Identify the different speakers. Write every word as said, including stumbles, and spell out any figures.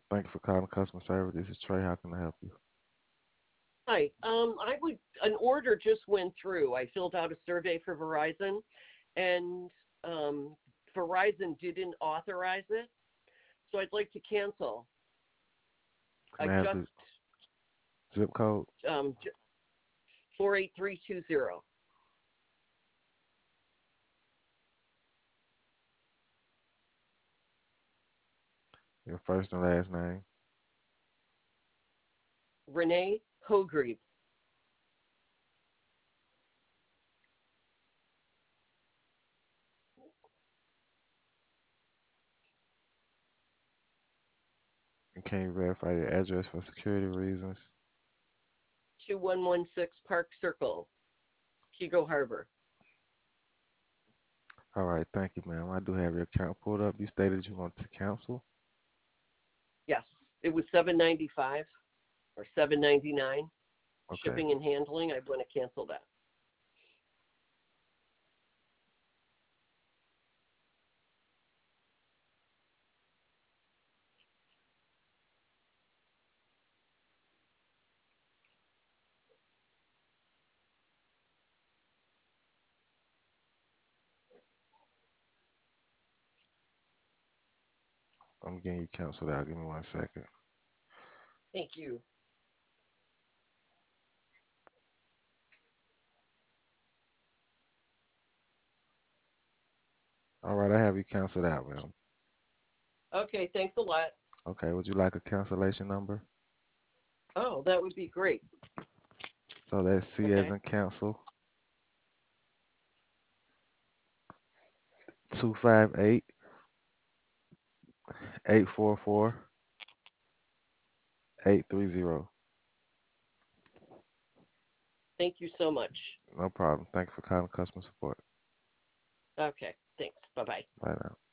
Speaker 1: Thank you for calling customer service. This is Trey. How can I help you?
Speaker 2: Hi. Um, I would an order just went through. I filled out a survey for Verizon, and um, Verizon didn't authorize it, so I'd like to cancel.
Speaker 1: Can
Speaker 2: I
Speaker 1: I have
Speaker 2: just
Speaker 1: the zip code?
Speaker 2: um, four eight three two zero.
Speaker 1: Your first and last name.
Speaker 2: Renee Hogrieve.
Speaker 1: And can you verify your address for security reasons?
Speaker 2: two one one six Park Circle, Kego Harbor.
Speaker 1: All right, thank you, ma'am. I do have your account pulled up. You stated you want to cancel.
Speaker 2: Yes, it was seven ninety five or seven ninety nine.
Speaker 1: Okay,
Speaker 2: Shipping and handling. I want to cancel that.
Speaker 1: I'm getting you canceled out. Give me one second.
Speaker 2: Thank you.
Speaker 1: All right, I have you canceled out, ma'am.
Speaker 2: Okay, thanks a lot.
Speaker 1: Okay, would you like a cancellation number?
Speaker 2: Oh, that would be great.
Speaker 1: So that's C as
Speaker 2: Okay.
Speaker 1: in cancel, two five eight, eight four four, eight three zero.
Speaker 2: Thank you so much.
Speaker 1: No problem. Thank you for calling customer support.
Speaker 2: Okay, thanks. Bye bye.
Speaker 1: Bye now.